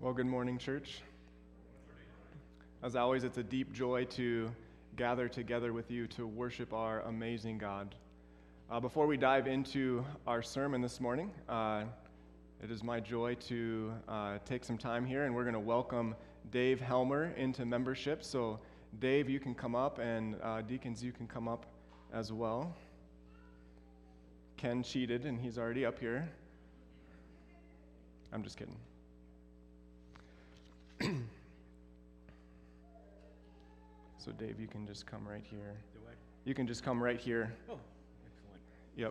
Well, good morning, church. As always, it's a deep joy to gather together with you to worship our amazing God. Before we dive into our sermon this morning, it is my joy to take some time here, and we're going to welcome Dave Helmer into membership. So, Dave, you can come up, and deacons, you can come up as well. Ken cheated, and he's already up here. I'm just kidding. So Dave, you can just come right here. Do I? You can just come right here. Oh, excellent. Yep.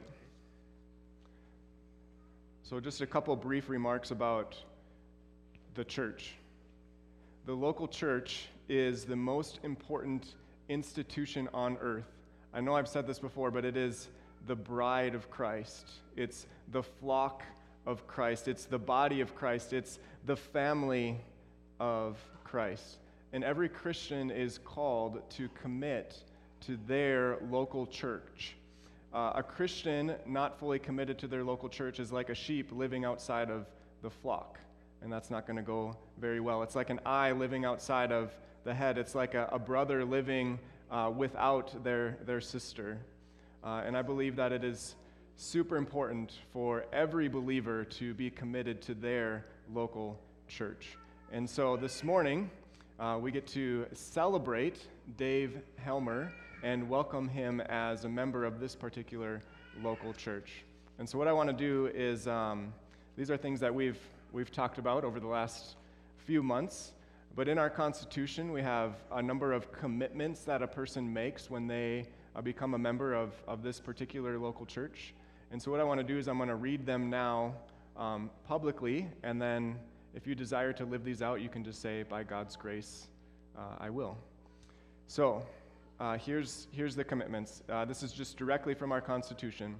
So just a couple brief remarks about the church. The local church is the most important institution on earth. I know I've said this before, but it is the bride of Christ. It's the flock of Christ. It's the body of Christ. It's the family of Christ. And every Christian is called to commit to their local church. A Christian not fully committed to their local church is like a sheep living outside of the flock, and that's not going to go very well. It's like an eye living outside of the head. It's like a brother living without their sister. And I believe that it is super important for every believer to be committed to their local church. And so this morning, we get to celebrate Dave Helmer and welcome him as a member of this particular local church. And so what I want to do is, these are things that we've talked about over the last few months, but in our Constitution, we have a number of commitments that a person makes when they become a member of this particular local church. And so what I want to do is I'm going to read them now publicly, and then if you desire to live these out, you can just say, by God's grace, I will. So, here's the commitments. This is just directly from our Constitution.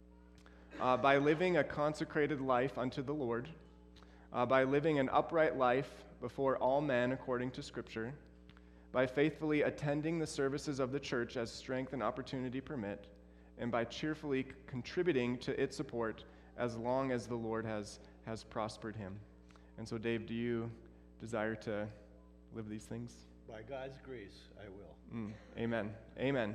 By living a consecrated life unto the Lord, by living an upright life before all men according to Scripture, by faithfully attending the services of the church as strength and opportunity permit, and by cheerfully contributing to its support as long as the Lord has prospered him. And so, Dave, do you desire to live these things? By God's grace, I will. Amen. Amen.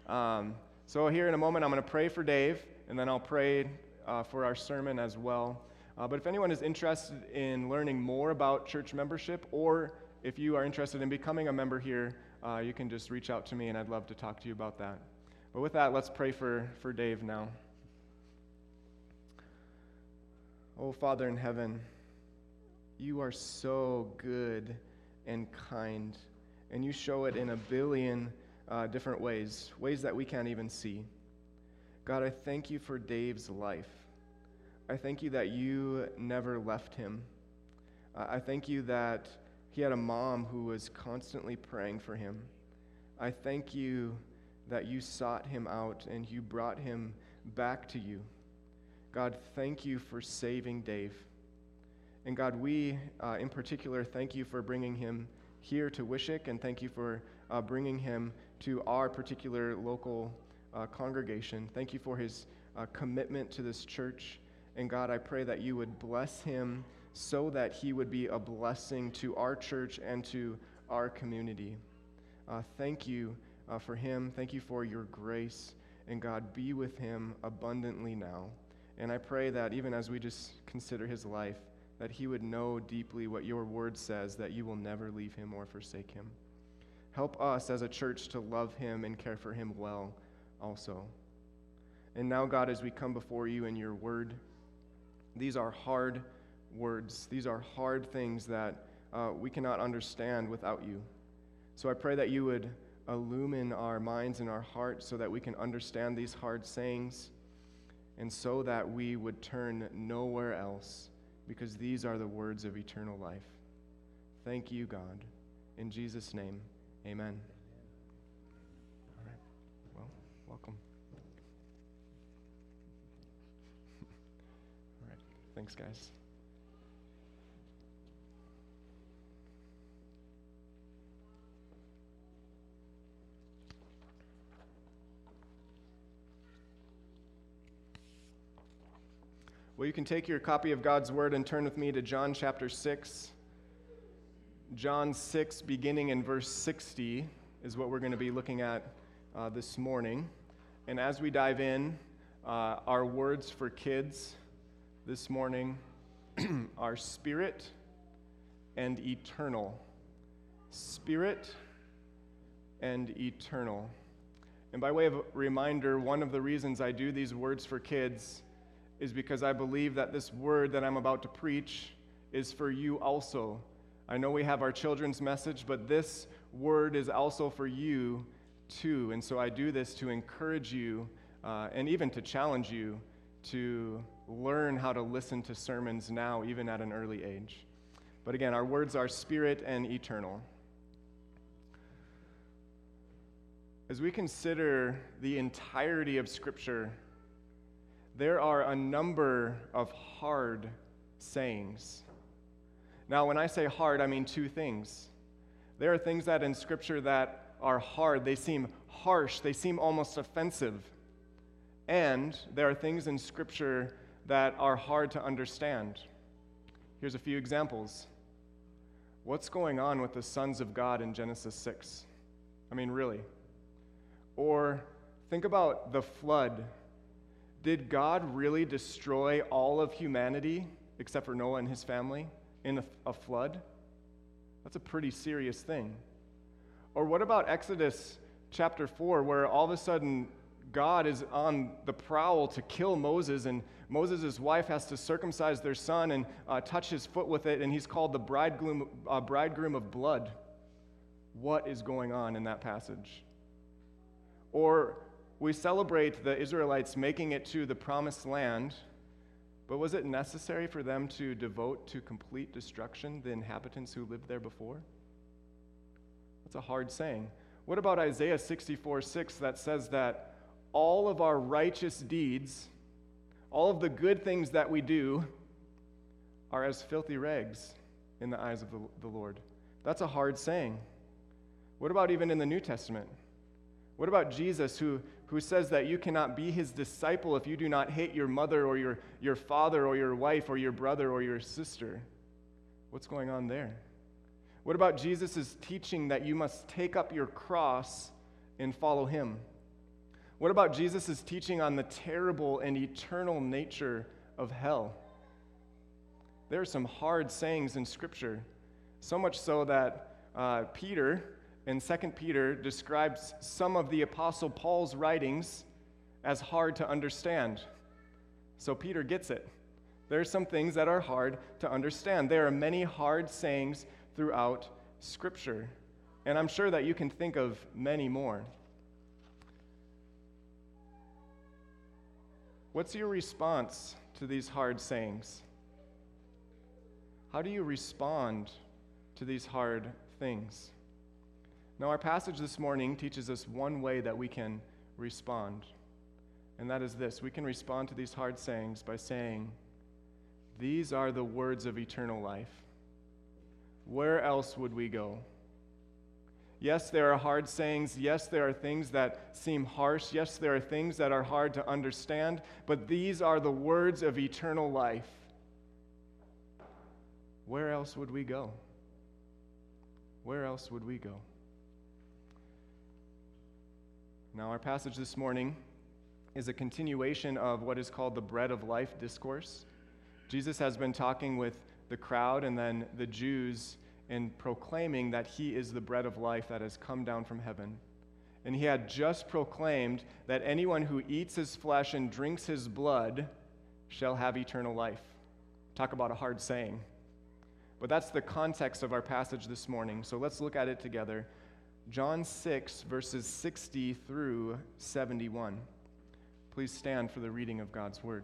So here in a moment, I'm going to pray for Dave, and then I'll pray for our sermon as well. But if anyone is interested in learning more about church membership, or if you are interested in becoming a member here, you can just reach out to me, and I'd love to talk to you about that. But with that, let's pray for Dave now. Oh, Father in heaven, you are so good and kind, and you show it in a billion different ways that we can't even see. God, I thank you for Dave's life. I thank you that you never left him. I thank you that he had a mom who was constantly praying for him. I thank you that you sought him out and you brought him back to you. God, thank you for saving Dave. And God, we in particular thank you for bringing him here to Wishick, and thank you for bringing him to our particular local congregation. Thank you for his commitment to this church. And God, I pray that you would bless him so that he would be a blessing to our church and to our community. Thank you for him. Thank you for your grace. And God, be with him abundantly now. And I pray that even as we just consider his life, that he would know deeply what your word says, that you will never leave him or forsake him. Help us as a church to love him and care for him well also. And now, God, as we come before you in your word, these are hard words. These are hard things that we cannot understand without you. So I pray that you would illumine our minds and our hearts so that we can understand these hard sayings, and so that we would turn nowhere else, because these are the words of eternal life. Thank you, God. In Jesus' name, amen. All right. Well, welcome. All right. Thanks, guys. Well, you can take your copy of God's Word and turn with me to John chapter 6. John 6, beginning in verse 60, is what we're going to be looking at this morning. And as we dive in, our words for kids this morning are spirit and eternal. Spirit and eternal. And by way of reminder, one of the reasons I do these words for kids is because I believe that this word that I'm about to preach is for you also. I know we have our children's message, but this word is also for you too. And so I do this to encourage you and even to challenge you to learn how to listen to sermons now, even at an early age. But again, our words are spirit and eternal. As we consider the entirety of Scripture, there are a number of hard sayings. Now, when I say hard, I mean two things. There are things that in Scripture that are hard. They seem harsh. They seem almost offensive. And there are things in Scripture that are hard to understand. Here's a few examples. What's going on with the sons of God in Genesis 6? I mean, really. Or think about the flood. Did God really destroy all of humanity except for Noah and his family in a flood? That's a pretty serious thing. Or what about Exodus chapter 4, where all of a sudden God is on the prowl to kill Moses, and Moses' wife has to circumcise their son and touch his foot with it, and he's called the bridegroom of blood. What is going on in that passage? Or we celebrate the Israelites making it to the promised land, but was it necessary for them to devote to complete destruction the inhabitants who lived there before? That's a hard saying. What about Isaiah 64:6 that says that all of our righteous deeds, all of the good things that we do, are as filthy rags in the eyes of the Lord? That's a hard saying. What about even in the New Testament? What about Jesus who says that you cannot be his disciple if you do not hate your mother or your father or your wife or your brother or your sister? What's going on there? What about Jesus' teaching that you must take up your cross and follow him? What about Jesus' teaching on the terrible and eternal nature of hell? There are some hard sayings in Scripture, so much so that Peter in 2 Peter describes some of the Apostle Paul's writings as hard to understand. So Peter gets it. There are some things that are hard to understand. There are many hard sayings throughout Scripture, and I'm sure that you can think of many more. What's your response to these hard sayings? How do you respond to these hard things? Now, our passage this morning teaches us one way that we can respond, and that is this. We can respond to these hard sayings by saying, "These are the words of eternal life. Where else would we go?" Yes, there are hard sayings. Yes, there are things that seem harsh. Yes, there are things that are hard to understand, but these are the words of eternal life. Where else would we go? Where else would we go? Now, our passage this morning is a continuation of what is called the Bread of Life discourse. Jesus has been talking with the crowd and then the Jews and proclaiming that he is the bread of life that has come down from heaven. And he had just proclaimed that anyone who eats his flesh and drinks his blood shall have eternal life. Talk about a hard saying. But that's the context of our passage this morning. So let's look at it together. John 6, verses 60 through 71. Please stand for the reading of God's word.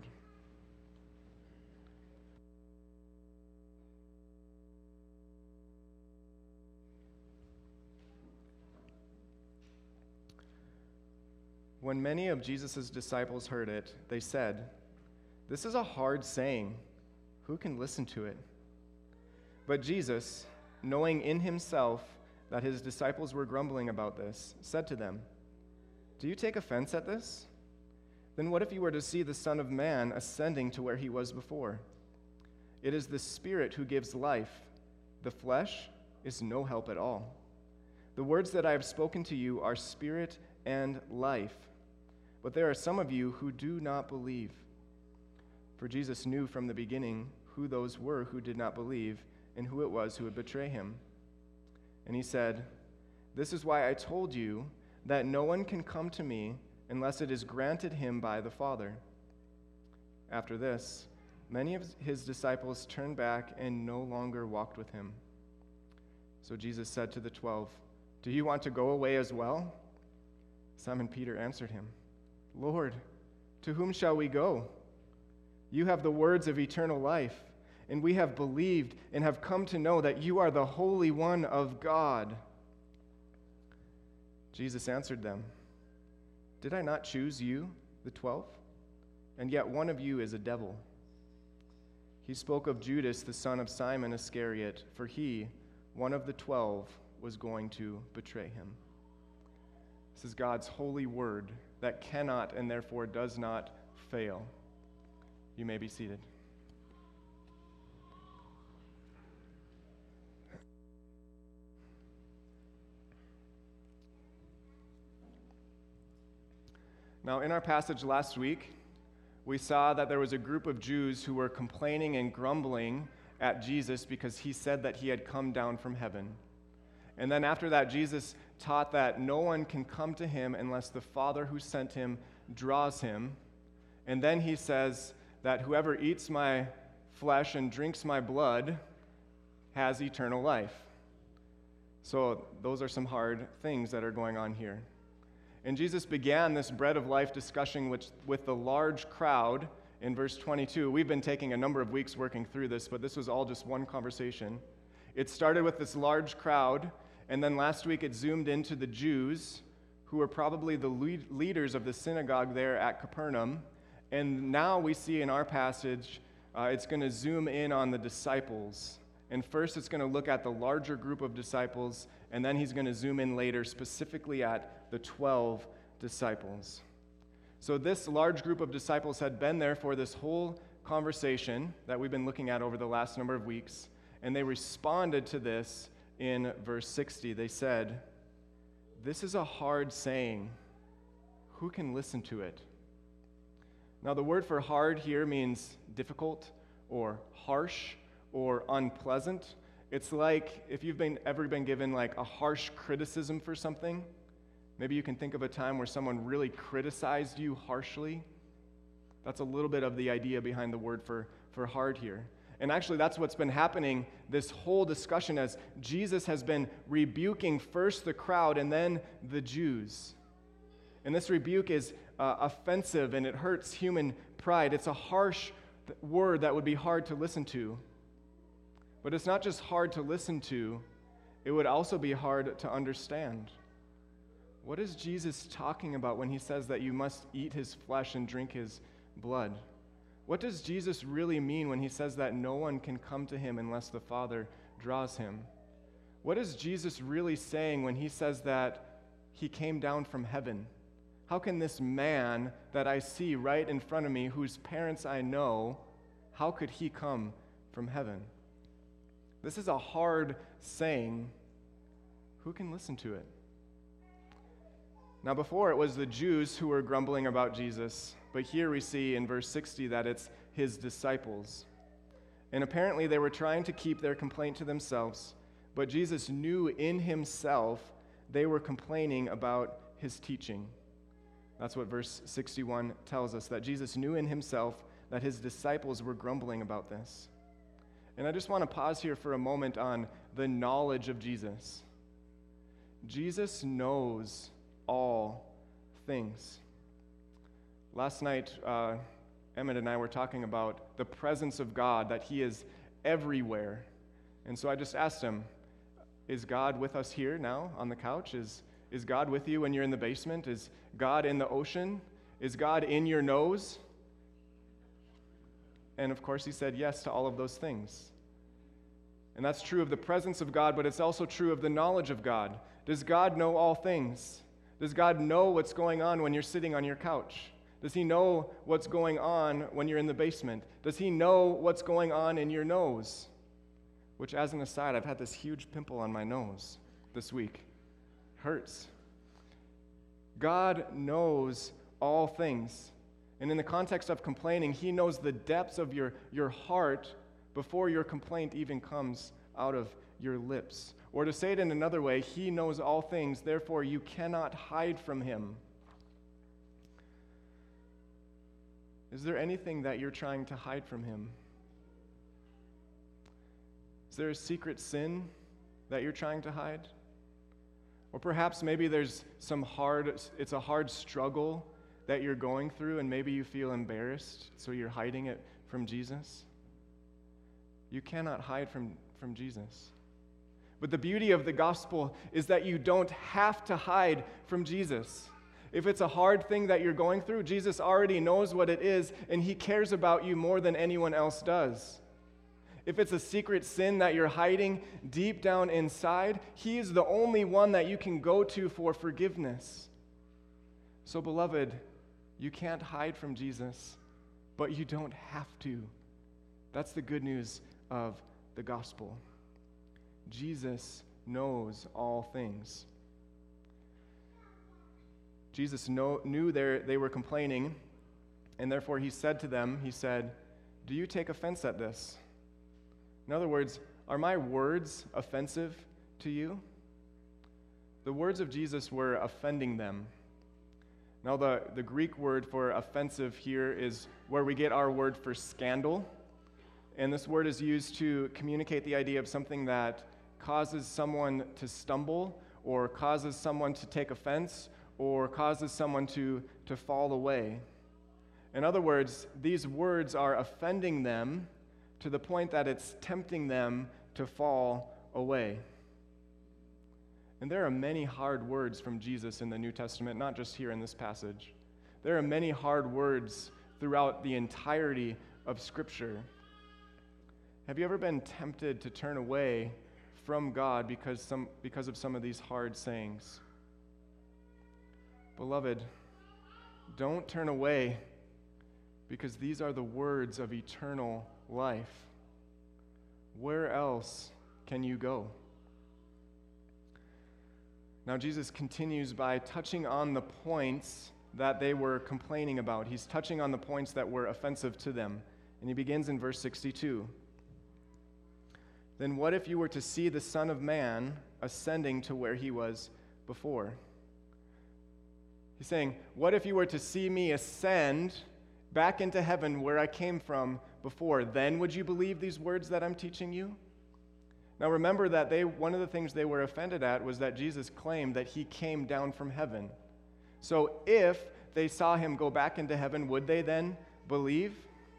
When many of Jesus' disciples heard it, they said, "This is a hard saying. Who can listen to it?" But Jesus, knowing in himself that his disciples were grumbling about this, said to them, "Do you take offense at this? Then what if you were to see the Son of Man ascending to where he was before? It is the Spirit who gives life. The flesh is no help at all. The words that I have spoken to you are spirit and life, but there are some of you who do not believe." For Jesus knew from the beginning who those were who did not believe and who it was who would betray him. And he said, "This is why I told you that no one can come to me unless it is granted him by the Father." After this, many of his disciples turned back and no longer walked with him. So Jesus said to the 12, "Do you want to go away as well?" Simon Peter answered him, "Lord, to whom shall we go? You have the words of eternal life, and we have believed and have come to know that you are the Holy One of God." Jesus answered them, "Did I not choose you, the 12? And yet one of you is a devil." He spoke of Judas, the son of Simon Iscariot, for he, one of the 12, was going to betray him. This is God's holy word that cannot and therefore does not fail. You may be seated. Now, in our passage last week, we saw that there was a group of Jews who were complaining and grumbling at Jesus because he said that he had come down from heaven. And then after that, Jesus taught that no one can come to him unless the Father who sent him draws him. And then he says that whoever eats my flesh and drinks my blood has eternal life. So those are some hard things that are going on here. And Jesus began this bread of life discussion with the large crowd in verse 22. We've been taking a number of weeks working through this, but this was all just one conversation. It started with this large crowd, and then last week it zoomed into the Jews, who were probably the leaders of the synagogue there at Capernaum. And now we see in our passage, it's going to zoom in on the disciples. And first it's going to look at the larger group of disciples, and then he's going to zoom in later specifically at the 12 disciples. So this large group of disciples had been there for this whole conversation that we've been looking at over the last number of weeks, and they responded to this in verse 60. They said, "This is a hard saying. Who can listen to it?" Now the word for hard here means difficult or harsh or unpleasant. It's like if you've ever been given like a harsh criticism for something. Maybe you can think of a time where someone really criticized you harshly. That's a little bit of the idea behind the word for hard here. And actually, that's what's been happening this whole discussion as Jesus has been rebuking first the crowd and then the Jews. And this rebuke is offensive and it hurts human pride. It's a harsh word that would be hard to listen to. But it's not just hard to listen to, it would also be hard to understand. What is Jesus talking about when he says that you must eat his flesh and drink his blood? What does Jesus really mean when he says that no one can come to him unless the Father draws him? What is Jesus really saying when he says that he came down from heaven? How can this man that I see right in front of me, whose parents I know, how could he come from heaven? This is a hard saying. Who can listen to it? Now, before it was the Jews who were grumbling about Jesus, but here we see in verse 60 that it's his disciples. And apparently they were trying to keep their complaint to themselves, but Jesus knew in himself they were complaining about his teaching. That's what verse 61 tells us, that Jesus knew in himself that his disciples were grumbling about this. And I just want to pause here for a moment on the knowledge of Jesus. Jesus knows all things. Last night, Emmett and I were talking about the presence of God, that he is everywhere. And so I just asked him, is God with us here now on the couch? Is God with you when you're in the basement? Is God in the ocean? Is God in your nose? And of course, he said yes to all of those things. And that's true of the presence of God, but it's also true of the knowledge of God. Does God know all things? Does God know what's going on when you're sitting on your couch? Does he know what's going on when you're in the basement? Does he know what's going on in your nose? which, as an aside, I've had this huge pimple on my nose this week. Hurts. God knows all things. And in the context of complaining, he knows the depths of your heart before your complaint even comes out of your lips. Or to say it in another way, he knows all things, therefore you cannot hide from him. Is there anything that you're trying to hide from him? Is there a secret sin that you're trying to hide? Or perhaps maybe there's it's a hard struggle that you're going through, and maybe you feel embarrassed, so you're hiding it from Jesus. You cannot hide from Jesus. But the beauty of the gospel is that you don't have to hide from Jesus. If it's a hard thing that you're going through, Jesus already knows what it is, and he cares about you more than anyone else does. If it's a secret sin that you're hiding deep down inside, he is the only one that you can go to for forgiveness. So, beloved, you can't hide from Jesus, but you don't have to. That's the good news of the gospel. Jesus knows all things. Jesus knew they were complaining, and therefore he said to them, "Do you take offense at this?" In other words, are my words offensive to you? The words of Jesus were offending them. Now, the Greek word for offensive here is where we get our word for scandal. And this word is used to communicate the idea of something that causes someone to stumble, or causes someone to take offense, or causes someone to fall away. In other words, these words are offending them to the point that it's tempting them to fall away. And there are many hard words from Jesus in the New Testament, not just here in this passage. There are many hard words throughout the entirety of Scripture. Have you ever been tempted to turn away from God because of some of these hard sayings? Beloved, don't turn away, because these are the words of eternal life. Where else can you go? Now, Jesus continues by touching on the points that they were complaining about. He's touching on the points that were offensive to them. And he begins in verse 62. Then what if you were to see the Son of Man ascending to where he was before? He's saying, what if you were to see me ascend back into heaven where I came from before? Then would you believe these words that I'm teaching you? Now remember that one of the things they were offended at was that Jesus claimed that he came down from heaven. So if they saw him go back into heaven, would they then believe?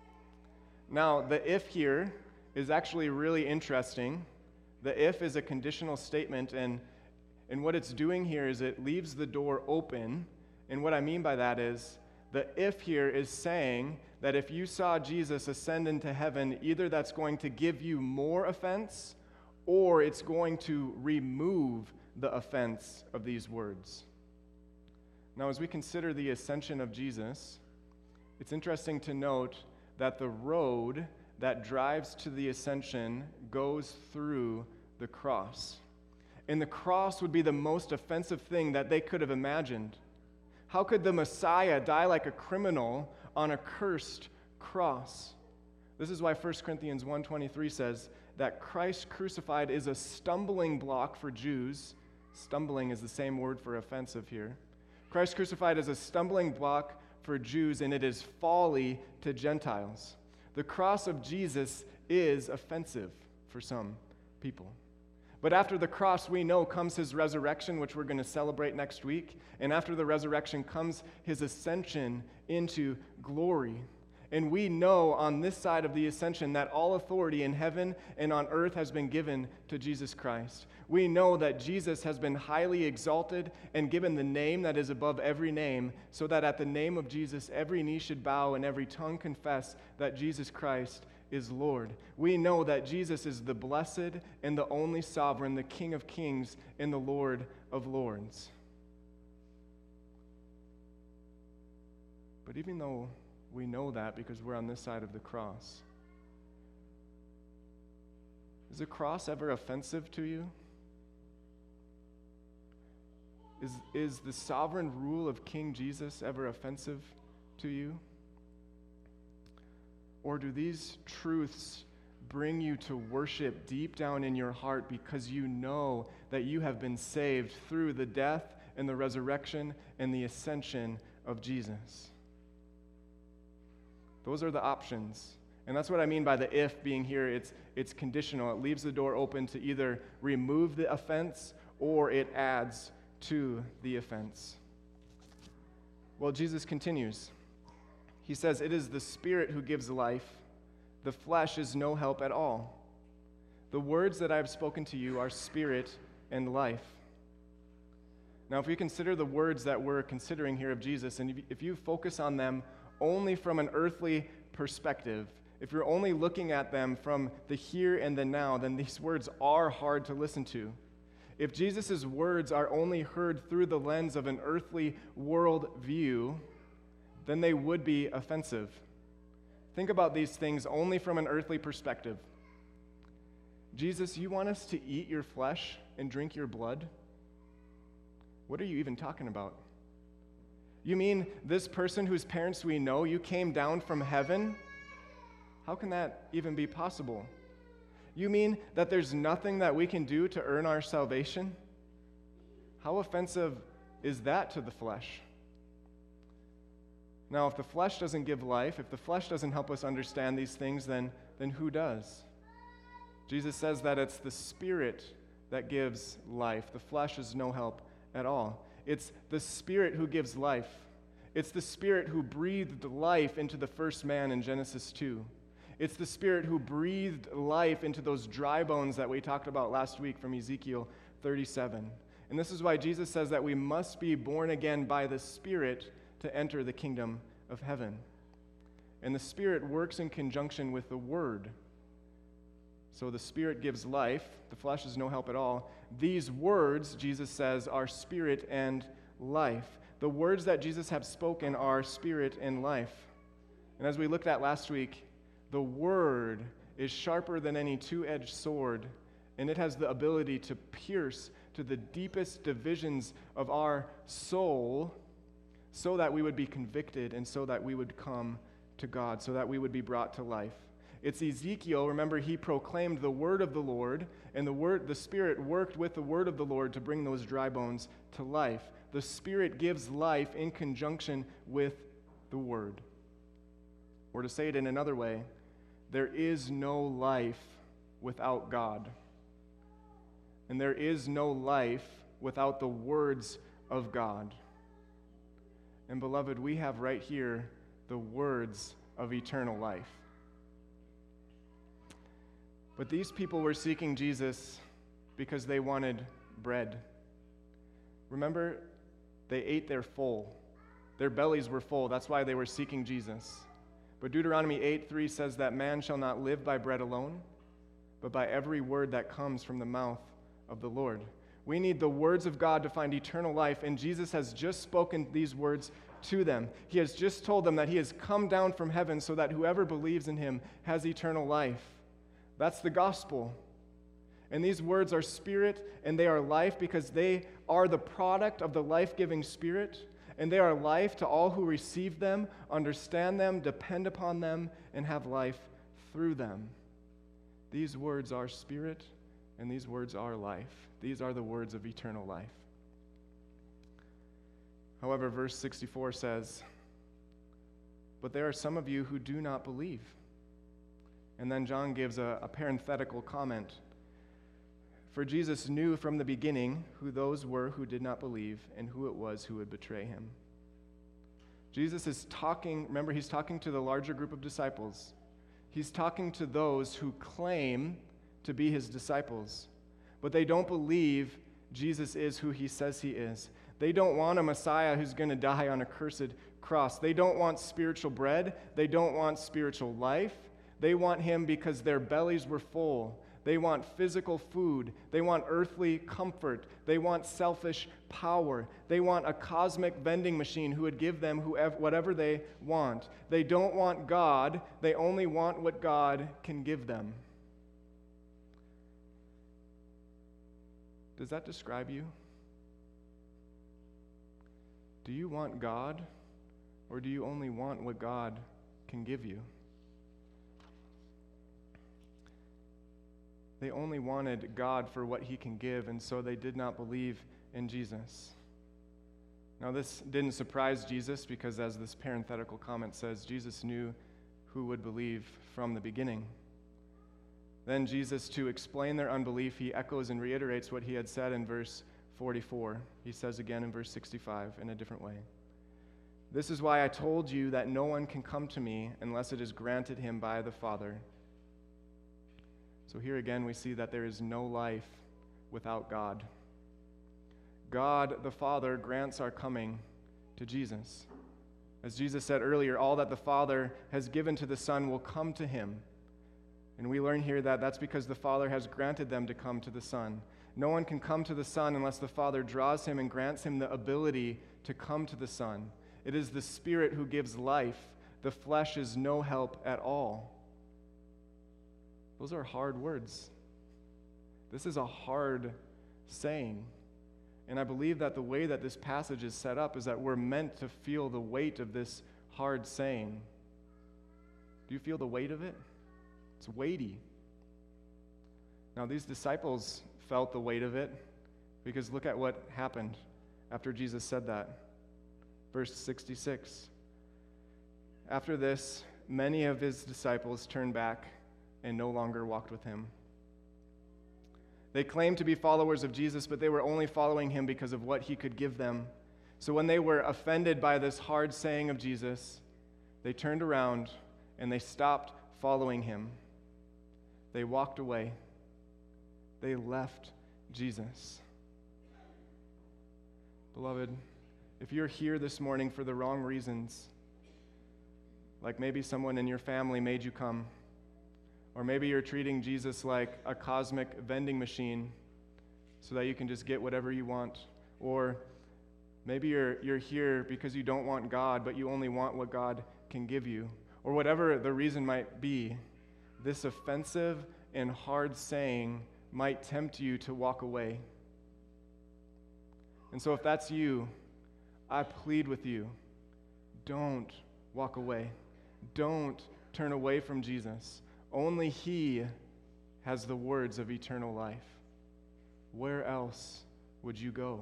Now, the if here is actually really interesting. The if is a conditional statement, and what it's doing here is it leaves the door open. And what I mean by that is, the if here is saying that if you saw Jesus ascend into heaven, either that's going to give you more offense, or it's going to remove the offense of these words. Now, as we consider the ascension of Jesus, it's interesting to note that the road that drives to the ascension goes through the cross. And the cross would be the most offensive thing that they could have imagined. How could the Messiah die like a criminal on a cursed cross? This is why 1 Corinthians 1:23 says that Christ crucified is a stumbling block for Jews. Stumbling is the same word for offensive here. Christ crucified is a stumbling block for Jews, and it is folly to Gentiles. The cross of Jesus is offensive for some people. But after the cross, we know, comes his resurrection, which we're going to celebrate next week. And after the resurrection comes his ascension into glory. And we know on this side of the ascension that all authority in heaven and on earth has been given to Jesus Christ. We know that Jesus has been highly exalted and given the name that is above every name, so that at the name of Jesus, every knee should bow and every tongue confess that Jesus Christ is Lord. We know that Jesus is the blessed and the only sovereign, the King of kings and the Lord of lords. But even though we know that because we're on this side of the cross, Is the cross ever offensive to you? Is the sovereign rule of King Jesus ever offensive to you? Or do these truths bring you to worship deep down in your heart because you know that you have been saved through the death and the resurrection and the ascension of Jesus? Those are the options. And that's what I mean by the if being here. It's conditional. It leaves the door open to either remove the offense or it adds to the offense. Well, Jesus continues. He says, "It is the Spirit who gives life. The flesh is no help at all. The words that I have spoken to you are spirit and life." Now, if we consider the words that we're considering here of Jesus, and if you focus on them only from an earthly perspective, if you're only looking at them from the here and the now, then these words are hard to listen to. If Jesus' words are only heard through the lens of an earthly world view, then they would be offensive. Think about these things only from an earthly perspective. Jesus, you want us to eat your flesh and drink your blood? What are you even talking about? You mean this person whose parents we know, you came down from heaven? How can that even be possible? You mean that there's nothing that we can do to earn our salvation? How offensive is that to the flesh? Now, if the flesh doesn't give life, if the flesh doesn't help us understand these things, then who does? Jesus says that it's the Spirit that gives life. The flesh is no help at all. It's the Spirit who gives life. It's the Spirit who breathed life into the first man in Genesis 2. It's the Spirit who breathed life into those dry bones that we talked about last week from Ezekiel 37. And this is why Jesus says that we must be born again by the Spirit to enter the kingdom of heaven. And the Spirit works in conjunction with the Word. So the Spirit gives life. The flesh is no help at all. These words, Jesus says, are spirit and life. The words that Jesus has spoken are spirit and life. And as we looked at last week, the Word is sharper than any two-edged sword, and it has the ability to pierce to the deepest divisions of our soul so that we would be convicted and so that we would come to God, so that we would be brought to life. It's Ezekiel, remember, he proclaimed the word of the Lord, and the Spirit worked with the word of the Lord to bring those dry bones to life. The Spirit gives life in conjunction with the Word. Or to say it in another way, there is no life without God. And there is no life without the words of God. And beloved, we have right here the words of eternal life. But these people were seeking Jesus because they wanted bread. Remember, they ate their full. Their bellies were full. That's why they were seeking Jesus. But Deuteronomy 8:3 says that man shall not live by bread alone, but by every word that comes from the mouth of the Lord. We need the words of God to find eternal life, and Jesus has just spoken these words to them. He has just told them that he has come down from heaven so that whoever believes in him has eternal life. That's the gospel. And these words are spirit and they are life because they are the product of the life-giving Spirit, and they are life to all who receive them, understand them, depend upon them, and have life through them. These words are spirit and these words are life. These are the words of eternal life. However, verse 64 says, "But there are some of you who do not believe." And then John gives a parenthetical comment. For Jesus knew from the beginning who those were who did not believe and who it was who would betray him. Jesus is talking, remember, he's talking to the larger group of disciples. He's talking to those who claim to be his disciples, but they don't believe Jesus is who he says he is. They don't want a Messiah who's going to die on a cursed cross. They don't want spiritual bread. They don't want spiritual life. They want him because their bellies were full. They want physical food. They want earthly comfort. They want selfish power. They want a cosmic vending machine who would give them whatever they want. They don't want God. They only want what God can give them. Does that describe you? Do you want God, or do you only want what God can give you? They only wanted God for what he can give, and so they did not believe in Jesus. Now, this didn't surprise Jesus because, as this parenthetical comment says, Jesus knew who would believe from the beginning. Then Jesus, to explain their unbelief, he echoes and reiterates what he had said in verse 44. He says again in verse 65 in a different way. This is why I told you that no one can come to me unless it is granted him by the Father. So here again we see that there is no life without God. God the Father grants our coming to Jesus. As Jesus said earlier, all that the Father has given to the Son will come to him. And we learn here that that's because the Father has granted them to come to the Son. No one can come to the Son unless the Father draws him and grants him the ability to come to the Son. It is the Spirit who gives life. The flesh is no help at all. Those are hard words. This is a hard saying. And I believe that the way that this passage is set up is that we're meant to feel the weight of this hard saying. Do you feel the weight of it? It's weighty. Now, these disciples felt the weight of it because look at what happened after Jesus said that. Verse 66. After this, many of his disciples turned back and no longer walked with him. They claimed to be followers of Jesus, but they were only following him because of what he could give them. So when they were offended by this hard saying of Jesus, they turned around and they stopped following him. They walked away. They left Jesus. Beloved, if you're here this morning for the wrong reasons, like maybe someone in your family made you come, or maybe you're treating Jesus like a cosmic vending machine so that you can just get whatever you want, or maybe you're here because you don't want God, but you only want what God can give you, or whatever the reason might be, this offensive and hard saying might tempt you to walk away. And so if that's you, I plead with you, don't walk away. Don't turn away from Jesus. Only he has the words of eternal life. Where else would you go?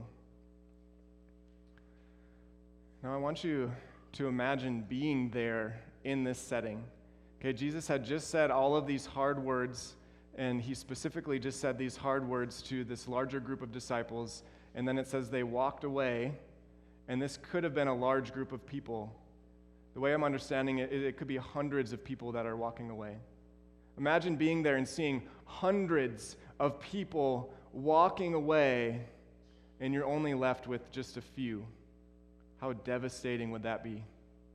Now I want you to imagine being there in this setting. Okay, Jesus had just said all of these hard words, and he specifically just said these hard words to this larger group of disciples, and then it says they walked away, and this could have been a large group of people. The way I'm understanding it, it could be hundreds of people that are walking away. Imagine being there and seeing hundreds of people walking away, and you're only left with just a few. How devastating would that be?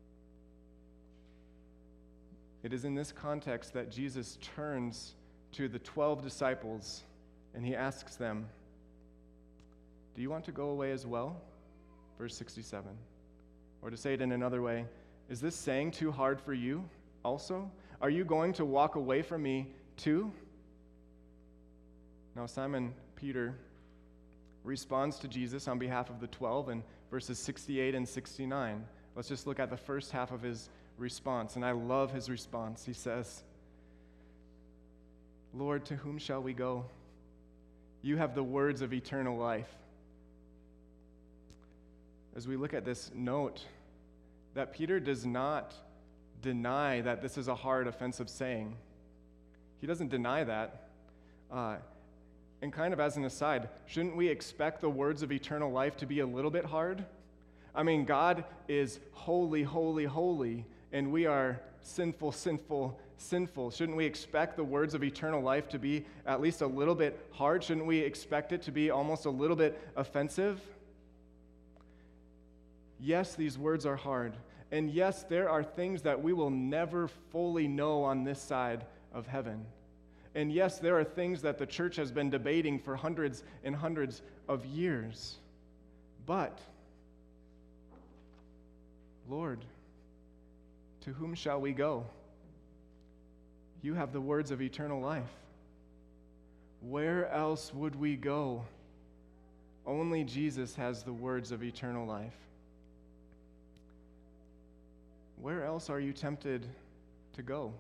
It is in this context that Jesus turns to the 12 disciples, and he asks them, do you want to go away as well? Verse 67. Or to say it in another way, is this saying too hard for you also? Are you going to walk away from me too? Now Simon Peter responds to Jesus on behalf of the 12 in verses 68 and 69. Let's just look at the first half of his response, and I love his response. He says, Lord, to whom shall we go? You have the words of eternal life. As we look at this, note that Peter does not deny that this is a hard, offensive saying. He doesn't deny that. And kind of as an aside, shouldn't we expect the words of eternal life to be a little bit hard? I mean, God is holy, holy, holy, and we are sinful, sinful, sinful. Shouldn't we expect the words of eternal life to be at least a little bit hard? Shouldn't we expect it to be almost a little bit offensive? Yes, these words are hard. And yes, there are things that we will never fully know on this side of heaven. And yes, there are things that the church has been debating for hundreds and hundreds of years. But, Lord, to whom shall we go? You have the words of eternal life. Where else would we go Only Jesus has the words of eternal life. Where else are you tempted to go?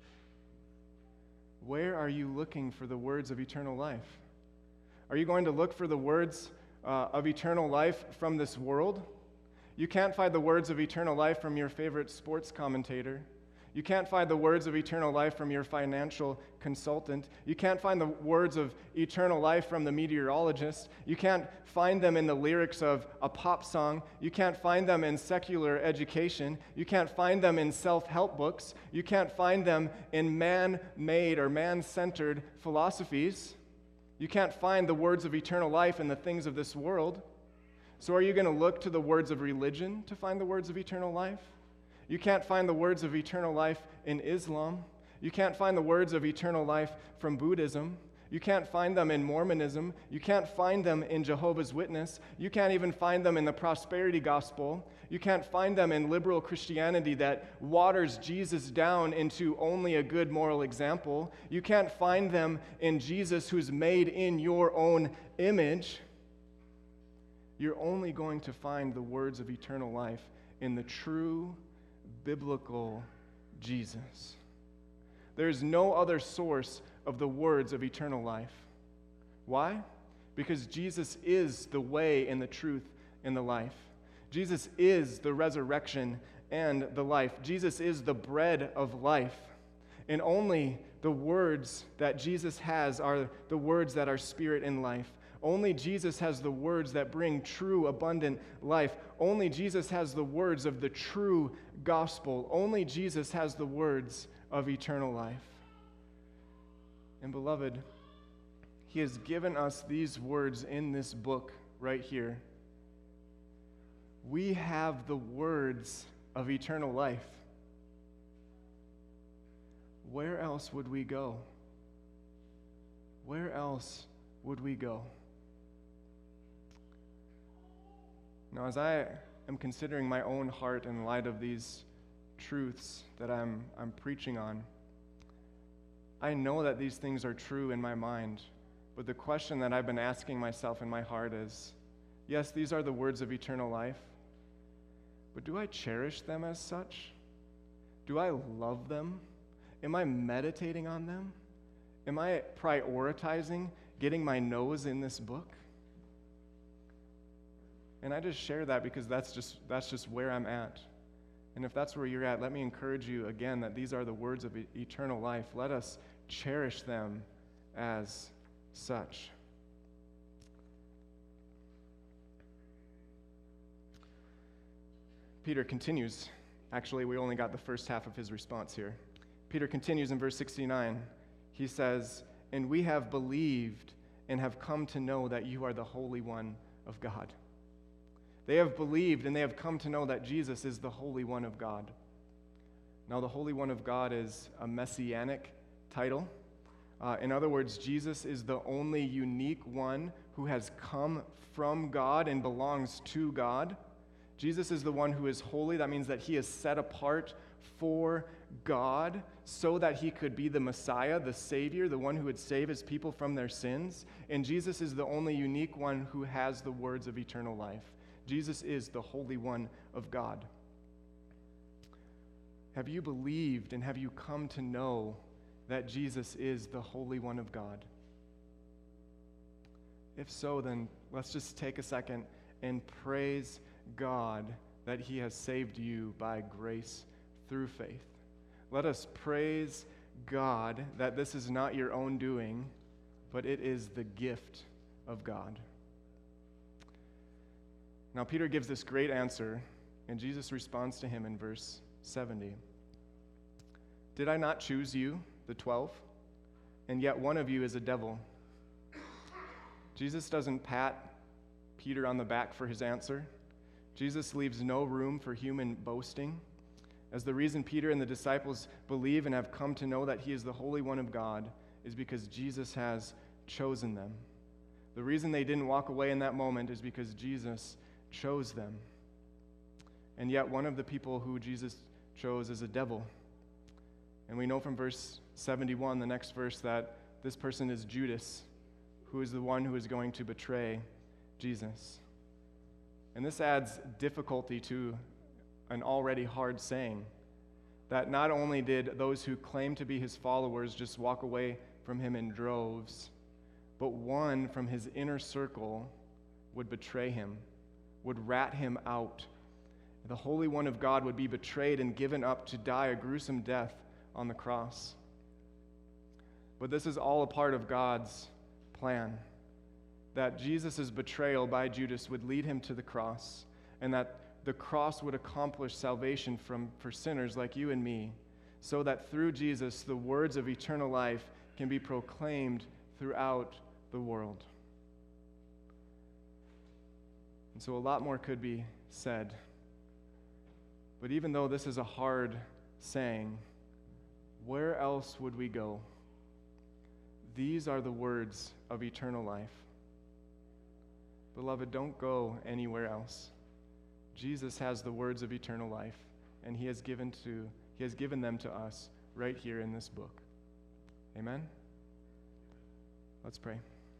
Where are you looking for the words of eternal life? Are you going to look for the words of eternal life from this world? You can't find the words of eternal life from your favorite sports commentator. You can't find the words of eternal life from your financial consultant. You can't find the words of eternal life from the meteorologist. You can't find them in the lyrics of a pop song. You can't find them in secular education. You can't find them in self-help books. You can't find them in man-made or man-centered philosophies. You can't find the words of eternal life in the things of this world. So are you going to look to the words of religion to find the words of eternal life? You can't find the words of eternal life in Islam. You can't find the words of eternal life from Buddhism. You can't find them in Mormonism. You can't find them in Jehovah's Witness. You can't even find them in the prosperity gospel. You can't find them in liberal Christianity that waters Jesus down into only a good moral example. You can't find them in Jesus who's made in your own image. You're only going to find the words of eternal life in the true biblical Jesus. There's no other source of the words of eternal life. Why? Because Jesus is the way and the truth and the life. Jesus is the resurrection and the life. Jesus is the bread of life. And only the words that Jesus has are the words that are spirit and life. Only Jesus has the words that bring true, abundant life. Only Jesus has the words of the true gospel. Only Jesus has the words of eternal life. And beloved, He has given us these words in this book right here. We have the words of eternal life. Where else would we go? Where else would we go? Now, as I am considering my own heart in light of these truths that I'm preaching on, I know that these things are true in my mind, but the question that I've been asking myself in my heart is, yes, these are the words of eternal life, but do I cherish them as such? Do I love them? Am I meditating on them? Am I prioritizing getting my nose in this book? And I just share that because that's just where I'm at. And if that's where you're at, let me encourage you again that these are the words of eternal life. Let us cherish them as such. Peter continues. Actually, we only got the first half of his response here. Peter continues in verse 69. He says, "And we have believed and have come to know that you are the Holy One of God." They have believed and they have come to know that Jesus is the Holy One of God. Now, the Holy One of God is a messianic title. In other words, Jesus is the only unique one who has come from God and belongs to God. Jesus is the one who is holy. That means that he is set apart for God so that he could be the Messiah, the Savior, the one who would save his people from their sins. And Jesus is the only unique one who has the words of eternal life. Jesus is the Holy One of God. Have you believed and have you come to know that Jesus is the Holy One of God? If so, then let's just take a second and praise God that he has saved you by grace through faith. Let us praise God that this is not your own doing, but it is the gift of God. Now, Peter gives this great answer, and Jesus responds to him in verse 70. "Did I not choose you, the 12? And yet one of you is a devil." Jesus doesn't pat Peter on the back for his answer. Jesus leaves no room for human boasting. As the reason Peter and the disciples believe and have come to know that he is the Holy One of God is because Jesus has chosen them. The reason they didn't walk away in that moment is because Jesus chose them. And yet one of the people who Jesus chose is a devil. And we know from verse 71, the next verse, that this person is Judas, who is the one who is going to betray Jesus. And this adds difficulty to an already hard saying, that not only did those who claim to be his followers just walk away from him in droves, but one from his inner circle would betray him, would rat him out. The Holy One of God would be betrayed and given up to die a gruesome death on the cross. But this is all a part of God's plan, that Jesus' betrayal by Judas would lead him to the cross, and that the cross would accomplish salvation for sinners like you and me, so that through Jesus, the words of eternal life can be proclaimed throughout the world. And so a lot more could be said. But even though this is a hard saying, where else would we go? These are the words of eternal life. Beloved, don't go anywhere else. Jesus has the words of eternal life, and he has given them to us right here in this book. Amen? Let's pray.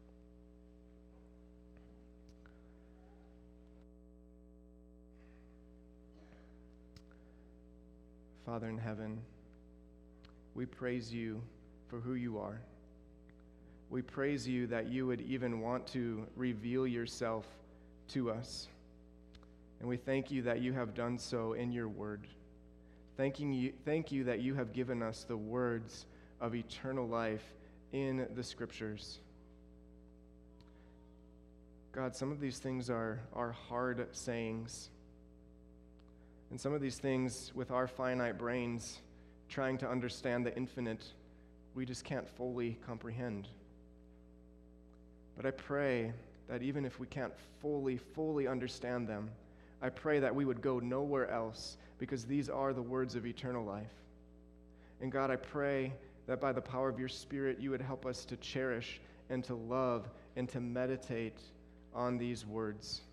Father in heaven, we praise you for who you are. We praise you that you would even want to reveal yourself to us. And we thank you that you have done so in your word. Thank you that you have given us the words of eternal life in the scriptures. God, some of these things are hard sayings. And some of these things, with our finite brains trying to understand the infinite, we just can't fully comprehend. But I pray that even if we can't fully understand them, I pray that we would go nowhere else, because these are the words of eternal life. And God, I pray that by the power of your Spirit, you would help us to cherish and to love and to meditate on these words.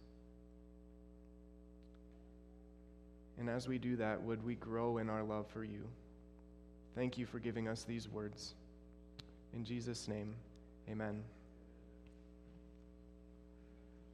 And as we do that, would we grow in our love for you? Thank you for giving us these words. In Jesus' name, amen.